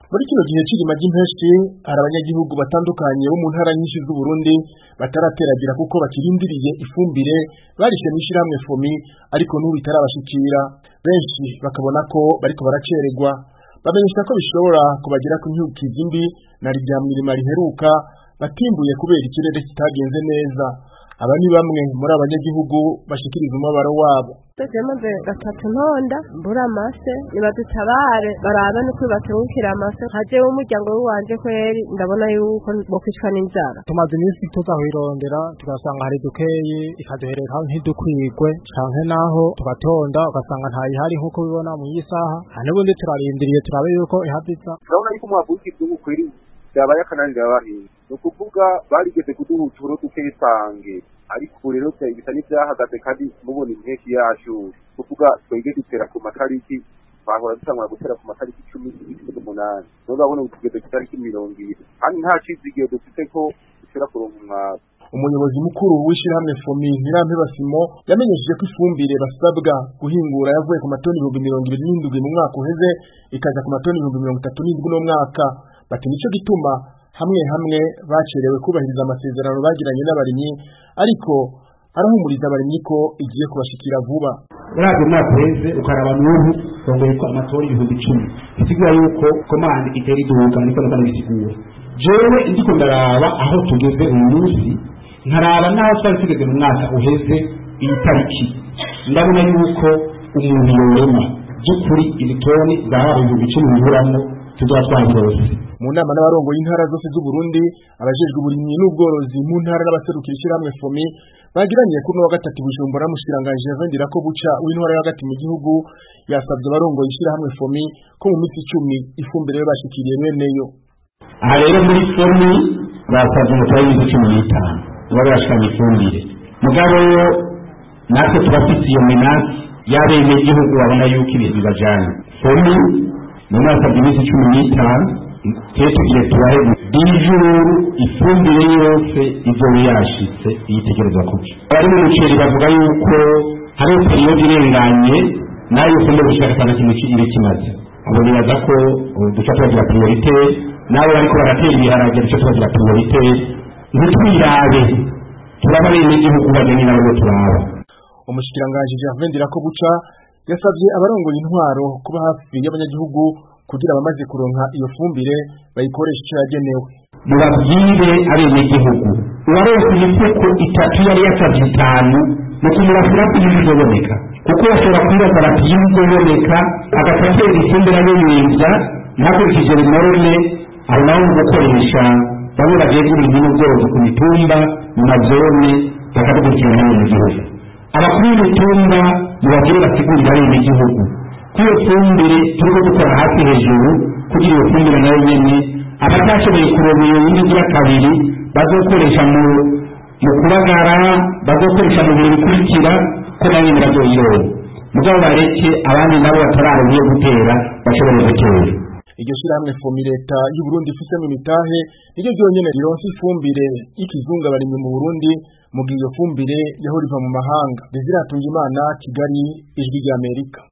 Muri kino gihe c'irima ry'impeshi hari abanyagihugu batandukanye bo mu ntara nyinshi z'u Burundi batarateragira kuko bakirindiriye ifumbire barishe mw'ishirahamwe FOMI ariko n'ubu itarabashikira. Benshi bakabona ko bariko baracererwa, bamenyesha ko bishobora kubagira ku nkyukizi mbi na rya mirima riheruka batimbuye kubera ikirere kitagenze neza. Aba ni bamwe muri abanyagihugu bashikiriza umubabaro wabo. Maze gatatu ntonda mbura amase nibadutabare barabe no kwibaturukira amase haje umuryango wanje kweri ndabona yuko bokwicwa n'inzara. Tumaze iminsi tuzahirondera tugasanga hari dukeyi ikaduhereka ntidukwigwe canke naho tugatonda ugasanga ntayihari nkuko bibona mu yisaha n'ubundi turarindiriye turabe yuko ihabiza. Urabona yuko mwavuga ivyubu kweri byabaye akananira abahinzi no kuvuga barigeze kuduha uturo dukeyi sange ariko rero bisa n'ivyahagaze kandi mubona impeshyi yacu kuvuga twege dutera ku matariki bahora dutangura gutera ku matariki 18 none babona utugeze ku tariki 20 kandi nta cizigiye dufite ko dushobora kuronka umwaka. Umuyobozi mukuru w'ishirahamwe FOMI Ntirampe Basimo yamenyesheje ko ifumbire basabwa guhingura yavuye ku matoni 27 mu mwaka uheze ikaja ku matoni 37 no mwaka. Bati nico gituma hamwe bacerewe kubahiriza amasezerano bagiranye n'abarimyi ariko arahumuriza abarimyi ko igiye kubashikira vuba. Urabye mwaka uheze ukaraba n'ubu songoye ko amatori 10,000 bisigura yuko komande iteri duhuga niko bisigura. Jewe ndiko ndaraba aho tugeze uyu munsi nkaraba naho twari tugeze mu mwaka uheze iyi tariki ndabona yuko umuntu yorema by'ukuri ibitoni zahabu 10,000 bihuramwo tuzatwahirose. Mu nama n'abarongo y'intara zose z'u Burundi abajejwe uburimyi n'ubworozi mu ntara n'abaserukira ishirahamwe FOMI bagiraniye kuri wa gatatu Bujumbura mushiranganje Jean ko buca w'intara ya hagati mu gihugu yasabye abarongo y'ishirahamwe FOMI ko mu minsi 10 ifumbire bashikiriye neneyo. Aha rero muri FOMI basabye umutari w'imisi 15 bari bashikanye ifumbire mugabo natwe tubafite iyo menasi y'abene igihugu babona yuko ibintu bibajanye. FOMI nasabye imisi 15 tugiye tubahe bijuru ifumbire yose ivyo yashitse yitegerezwa kuki. Bari mu muceri bavuga yuko hari periyodi irenganye nayo fumbire gushaka cyane kimwe kiri kimaze. Abo nibaza ko duca tugira priorite nawe ariko baratera ibiharage duca tugira priorite ntitwirabe turabare n'igihugu bageni nabo turaba. Umushikiranganje Jean ko buca yasabye abarongo intwaro kuba hafi y'abanyagihugu kugira bamaze kuronka iyo fumbire bayikoresha icyo yagenewe. Mubabwire abenegihugu uwaronse imifuko 3 yari yasavye 5 no kumurafira kuyizoboneka kuko bashobora kwibaza bati yizoboneka agafatira ifumbire y'ibinza nakurikije binorone aho naho gukoresha bamwe bagiye guhinga n'ubworozi ku mitumba mu mazone bakadukurikirana mu gihugu. Abakuru b'imitumba mubagire basigurira abenegihugu kuyo fumbire turiko dukora hafi hejuru kugira iyo fumbire nayo nyene abatashoboye kuronka iyo ngira kabiri bazokoresha mu kubagara bazokoresha mu bintu bikurikira ko nayo birazoyironka mugabo bareke abandi nabo batararonka gutera bashobora gutera. Iryo shirahamwe FOMI leta y'u Burundi ifise mu mitahe niryo ryonyene rironse ifumbire y'ikizungu abarimyi mu Burundi mu gihe iyo fumbire yahora iva mu mahanga. Desire Hatungimana, Kigali, Ijwi ry'Amerika.